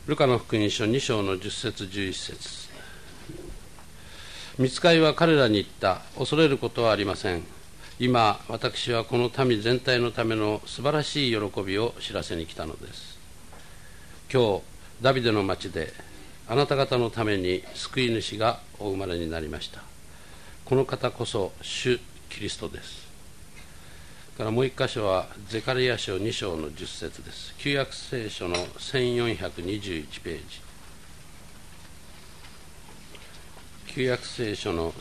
ルカの福音書2章の10節11節。御使いは彼らに言った。恐れることはありません。今私はこの民全体のための素晴らしい喜びを知らせに来たのです。今日ダビデの町であなた方のために救い主がお生まれになりました。この方こそ主キリストです。からもう一箇所はゼカリヤ書2章の10節です。旧約聖書の1421ページ。旧約聖書の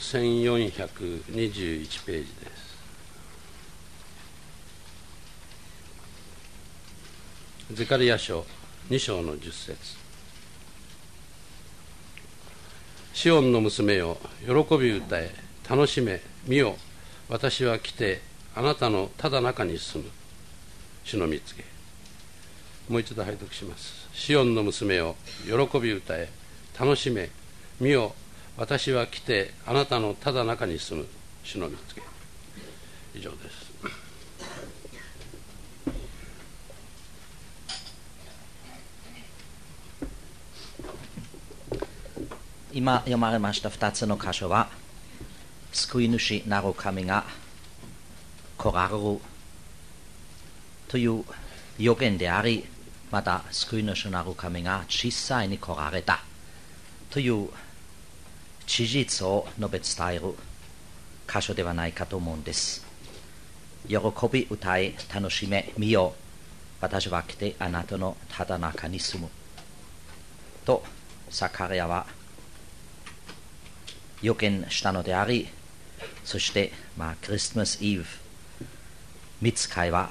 1421ページです。ゼカリヤ書2章の10節。シオンの娘よ、喜び歌え、楽しめ、見よ、私は来てあなたのただ中に住む、主の御告げ。もう一度拝読します。シオンの娘よ、喜び歌え、楽しめ、見よ、私は来てあなたのただ中に住む、主の御告げ。以上です。 今読まれました2つの箇所は、救い主なる神が来られるという予言であり、また救い主なる神が実際に来られたという事実を述べ伝える箇所ではないかと思うんです。喜び歌い楽しめ見よ、私は来てあなたのただ中に住むとサカリヤは予言したのであり、そして、クリスマスイブ、御使いは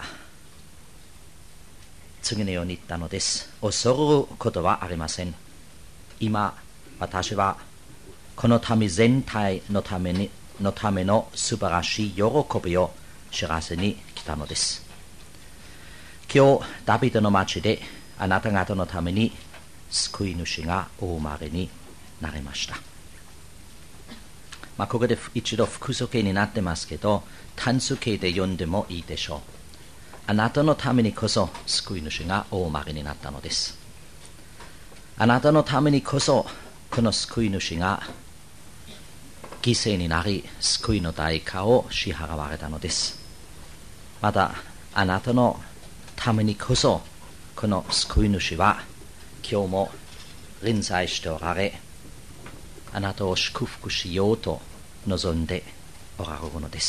次のように言ったのです。恐れることはありません。今、私はこの民全体のための素晴らしい喜びを知らせに来たのです。今日、ダビデの町であなた方のために救い主がお生まれになりました。ここで一度複数形になってますけど、単数形で読んでもいいでしょう。あなたのためにこそ救い主がお生まれになったのです。あなたのためにこそこの救い主が犠牲になり、救いの代価を支払われたのです。またあなたのためにこそこの救い主は今日も臨在しておられ、あなたを祝福しようと望んでおられるのです。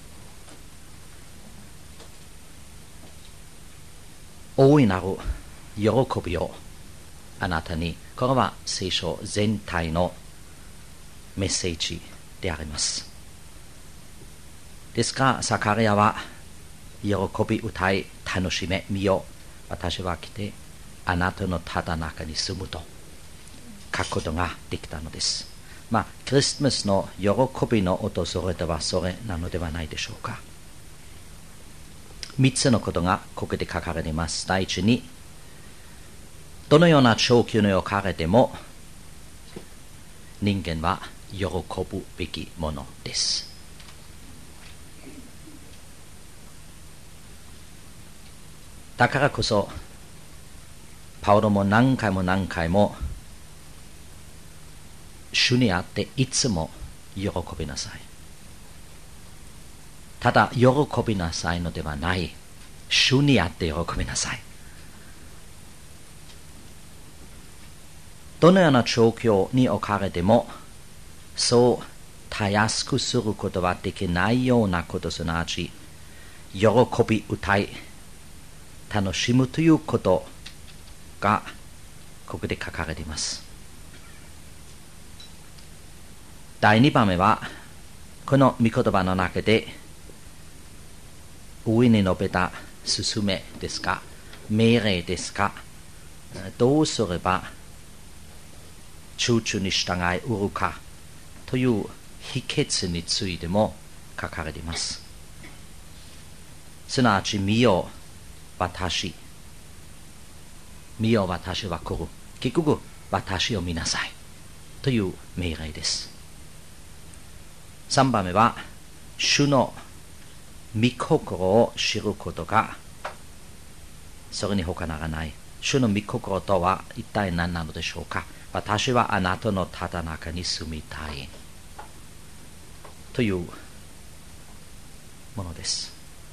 大いなる喜びをあなたに、これは聖書全体のメッセージであります。ですからサカリヤは喜び歌い楽しめ見よ、私は来てあなたのただ中に住むと書くことができたのです。クリスマスの喜びの訪れとはそれなのではないでしょうか。3つのことがここで書かれています。第一に、どのような長久の世をかれても人間は喜ぶべきものです。だからこそパウロも何回も主にあっていつも喜びなさい。ただ喜びなさいのではない、主にあって喜びなさい。どのような状況に置かれても、そうたやすくすることはできないようなこと、すなわち喜び歌い楽しむということがここで書かれています。第2番目は、この御言葉の中で上に述べた勧めですか、命令ですか、どうすれば忠々に従いうるかという秘訣についても書かれています。すなわち、見よ私は来る、結局私を見なさいという命令です。3番目は、主の御心を知ることが、それに他ならない主の御心とは一体何なのでしょうか。私はあなたのただ中に住みたいというものです。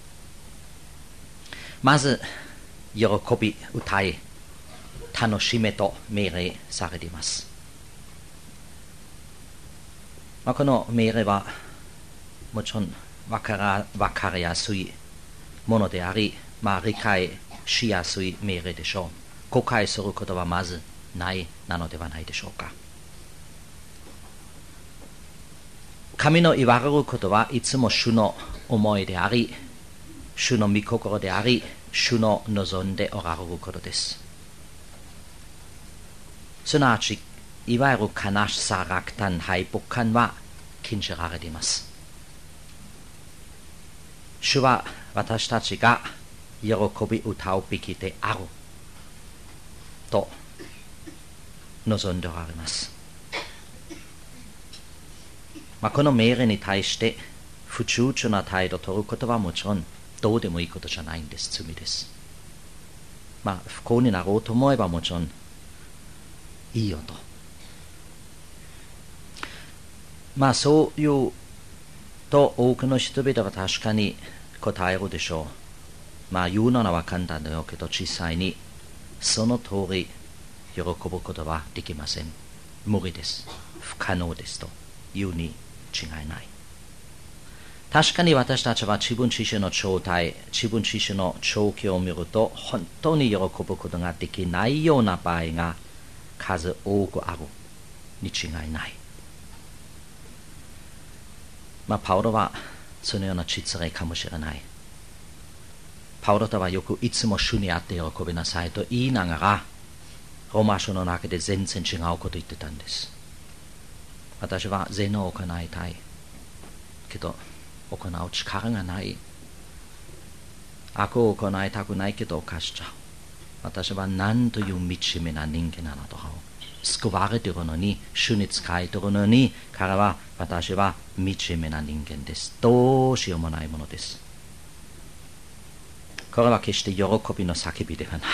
まず喜び歌い楽しめと命令されています。この命令はもちろん分かりやすいものであり、理解しやすい命令でしょう。誤解することはまずないなのではないでしょうか。神の言われることはいつも主の思いであり、主の御心であり、主の望んでおられることです。すなわち、いわゆる悲しさ、落胆、敗北感は禁じられています。主は私たちが喜び歌うべきであると望んでおられます。この命令に対して不躊躇な態度を取ることはもちろんどうでもいいことじゃないんです。罪です。不幸になろうと思えばもちろんいいよと。そういうと多くの人々は確かに答えるでしょう。言うのは簡単だよけど実際にその通り喜ぶことはできません。無理です。不可能ですというに違いない。確かに私たちは自分自身の状態、自分自身の状況を見ると本当に喜ぶことができないような場合が数多くあるに違いない。パウロはそのような実例かもしれない。パウロとはよくいつも主にあって喜びなさいと言いながらローマ書の中で全然違うことを言ってたんです。私は善を行いたいけど行う力がない。悪を行いたくないけど犯しちゃう。私は何という惨めな人間なのだろう。救われているのに、主に仕えているのに、彼は私は惨めな人間です。どうしようもないものです。これは決して喜びの叫びではない。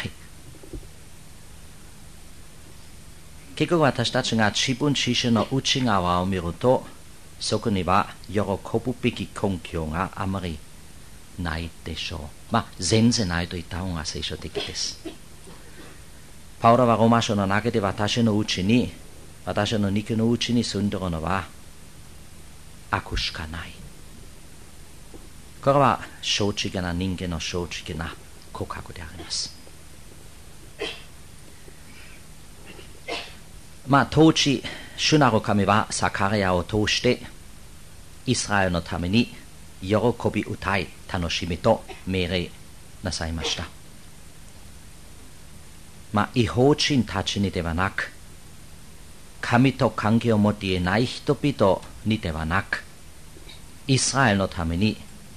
結局私たちが自分自身の内側を見ると、そこには喜ぶべき根拠があまりないでしょう。全然ないと言った方が聖書的です。パウロはローマ書の中で私の肉のうちに住んでいるのは悪しかない。これは正直な人間の正直な告白であります。当時、主なる神はサカリヤを通してイスラエルのために喜び歌い楽しみと命令なさいました。違法人たちにではなく、神と関係を持っていない人々にではなく、イスラエルのために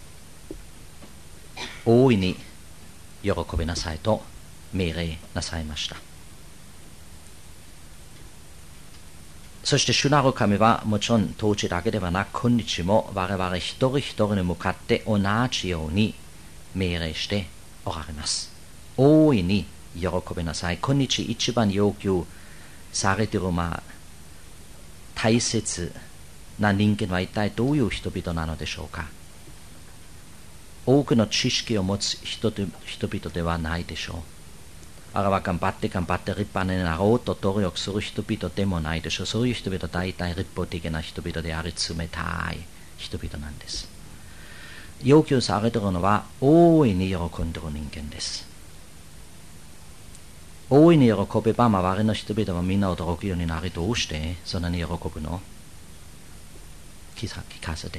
大いに喜びなさいと命令なさいました。そして主なる神はもちろん当時だけではなく今日も我々一人一人に向かって同じように命令しておられます。大いに喜びなさい。今日一番要求されている大切な人間は一体どういう人々なのでしょうか。多くの知識を持つ人々ではないでしょう。あれは頑張って立派になろうと努力する人々でもないでしょう。そういう人々は大体立法的な人々であり冷たい人々なんです。要求されているのは大いに喜んでいる人間です。大いに喜べば周りの人々はみんな驚くようになり、どうしてそんなに喜ぶの？聞かせて。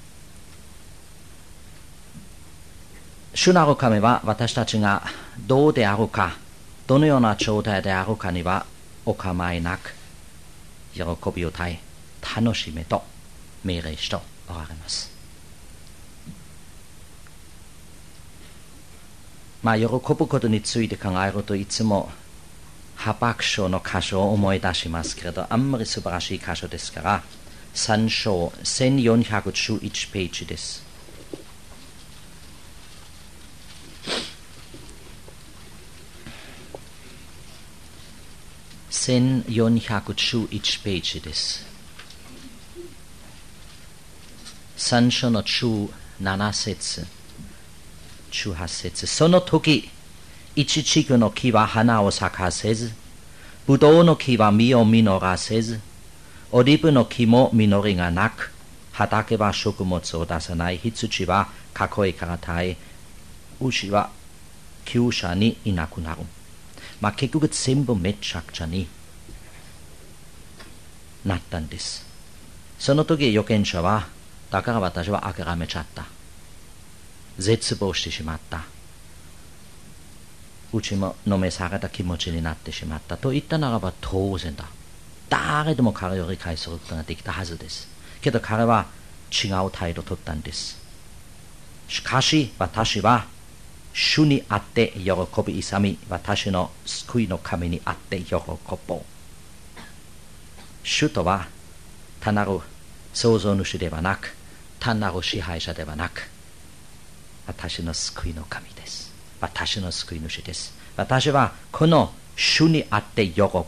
主なる神は私たちがどうであるか、どのような状態であるかにはお構いなく喜びを歌い楽しめと命令しておられます。喜ぶことについて考えるといつもハバク書の箇所を思い出しますけれど、あんまり素晴らしい箇所ですから3章1411ページです。 1411ページです。3章の17節、18節。その時、イチジクの木は花を咲かせず、ブドウの木は実を実らせず、オリーブの木も実りがなく、畑は食物を出さない、羊は囲いから絶え、牛は厩舎にいなくなる。結局全部めちゃくちゃになったんです。その時預言者は、だから私は諦めちゃった。絶望してしまった。打ちのめされた気持ちになってしまったと言ったならば当然だ。誰でも彼を理解することができたはずです。けど彼は違う態度を取ったんです。しかし私は主にあって喜び勇み、私の救いの神にあって喜ぼう。主とは単なる創造主ではなく、単なる支配者ではなく、私の救いの神です。私の救い主です。私はこの主にあって喜ぼう。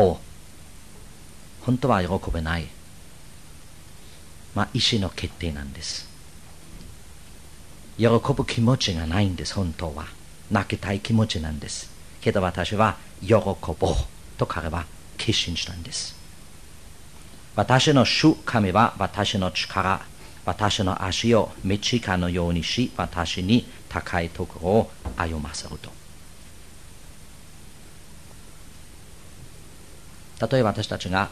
本当は喜べない。意志の決定なんです。喜ぶ気持ちがないんです。本当は泣きたい気持ちなんです。けど私は喜ぼうと彼は決心したんです。私の主神は私の力、私の足を道かのようにし、私に高いところを歩ませると。たとえ私たちが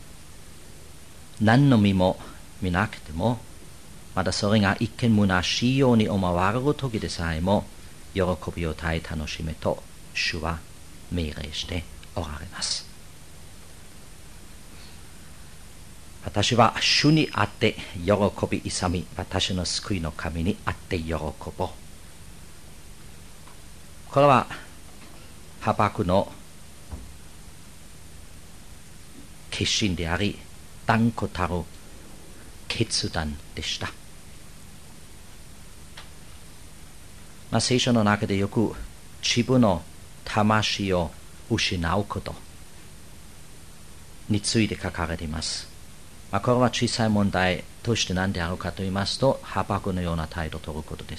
何の実も見なくても、まだそれが一見虚しいように思われる時でさえも、喜びを絶え楽しめと主は命令しておられます。私は主にあって喜び勇み、私の救いの神にあって喜ぼう。これはハバクの決心であり、断固たる決断でした。聖書の中でよく自分の魂を失うことについて書かれています。これは小さい問題として何であるかと言いますと、ハバクのような態度を取ることです。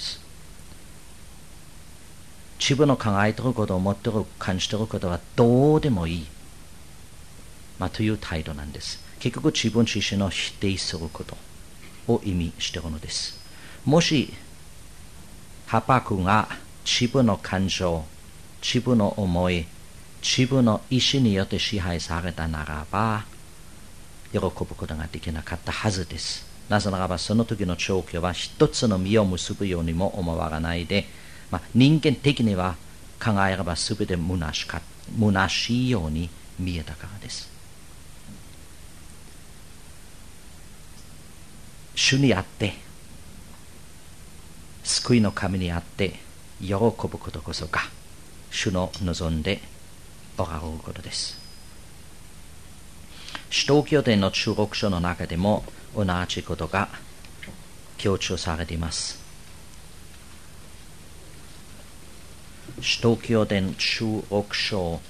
自分の考えていることを思っている、感じていることはどうでもいい、という態度なんです。結局自分自身を否定することを意味しているのです。もしハバクが自分の感情、自分の思い、自分の意志によって支配されたならば、喜ぶことができなかったはずです。なぜならばその時の状況は一つの実を結ぶようにも思わないで、人間的には考えればすべて虚しいように見えたからです。主にあって救いの神にあって喜ぶことこそが主の望んでおられることです。使徒行伝の16章の中でも同じことが強調されています。使徒行伝16章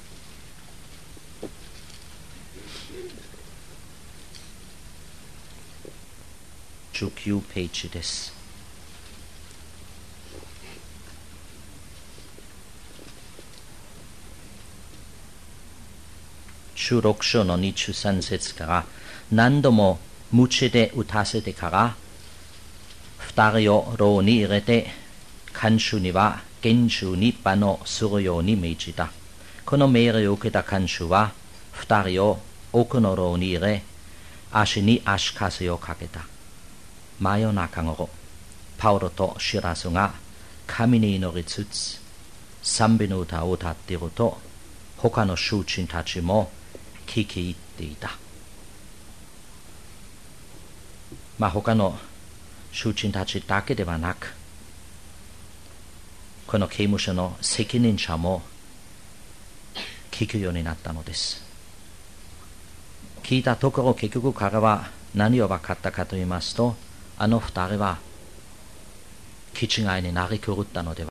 19ページです。16章の23節から何度も鞭で打たせてから二人を牢に入れて、看守には厳重に罵倒するように命じた。この命令を受けた看守は二人を奥の牢に入れ、足に足かせをかけた。真夜中頃、パウロとシラスが神に祈りつつ賛美の歌を歌っていると、他の囚人たちも聞き入っていた。他の囚人たちだけではなく、この刑務所の責任者も聞くようになったのです。聞いたところ、結局彼は何を分かったかと言いますと、あの二人は気違いになり狂ったのでは